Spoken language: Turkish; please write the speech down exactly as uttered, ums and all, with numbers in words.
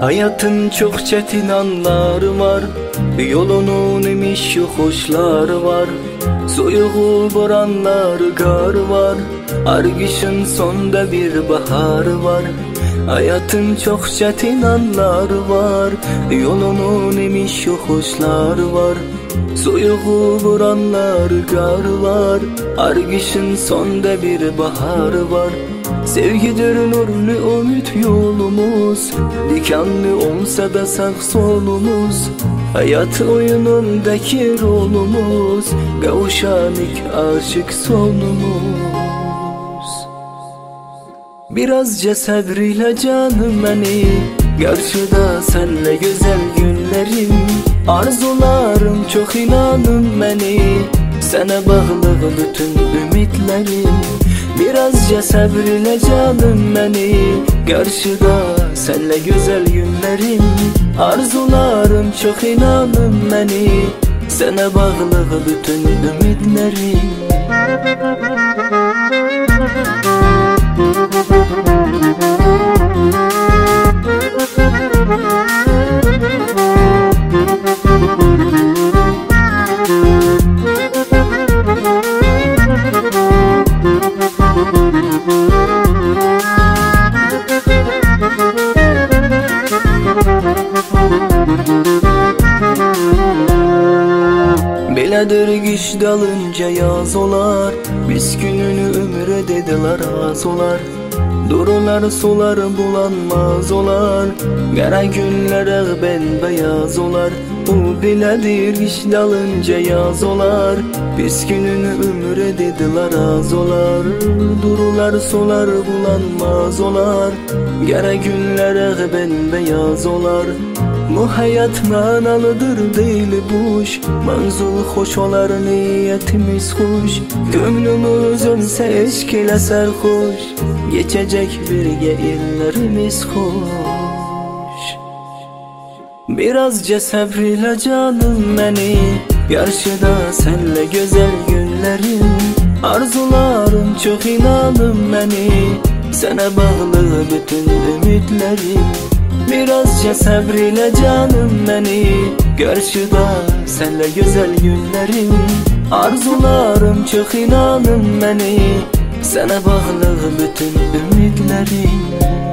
Hayatın çok çetin anları var, yolunun imiş yokuşları var. Soyuğu boranları kar var, argışın sonda bir baharı var. Hayatın çok çetin anları var, yolunun imiş yokuşları var. Soyuğu vuranlar kar var, argışın sonda bir baharı var. Sevgidir nurlu ümit yolumuz, dikenli olsa da sağ solumuz. Hayat oyunundaki rolumuz, kavuşanık aşık sonumuz. Birazca sabriyle canım beni, karşıda senle güzel günlerim. Arzularım çok inanın beni, sana bağlı bütün ümitlerim. Birazca sabriyle canım beni, karşıda senle güzel günlerim. Arzularım çok inanın beni, sana bağlı bütün ümitlerim. Belədir kış dalınca yaz olar, biz gününü ömre dediler az olar. Durular sular bulanmaz olar, kara günlere bembeyaz olar. O belədir kış dalınca yaz olar, biz gününü ömre dediler az olar. Durular sular bulanmaz olar, kara günlere bembeyaz olar. Bu hayat manalıdır değil boş, manzul hoş olar niyetimiz hoş. Gönlümüz ölse eşk ile sarhoş, geçecek birge illerimiz hoş. Birazca sabriyle canım beni, karşıda senle güzel günlerim. Arzularım çok inanın beni, sana bağlı bütün ümitlerim. Birazca sabriyle canım beni, karşıda senle güzel günlerim. Arzularım çok inanın beni, sana bağlı bütün ümitlerim.